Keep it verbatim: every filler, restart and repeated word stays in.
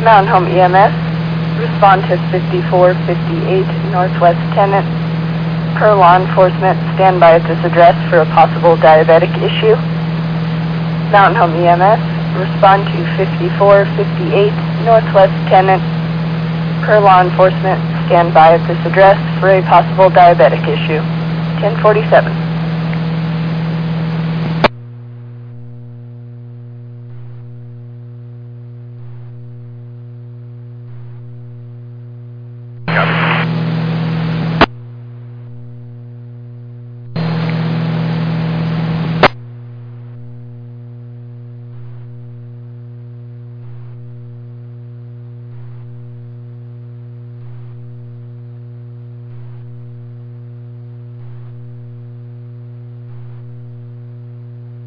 Mountain Home E M S, respond to fifty-four fifty-eight Northwest Tenant. Per law enforcement, stand by at this address for a possible diabetic issue. Mountain Home E M S, respond to fifty-four fifty-eight Northwest Tenant. Per law enforcement, stand by at this address for a possible diabetic issue. ten forty-seven.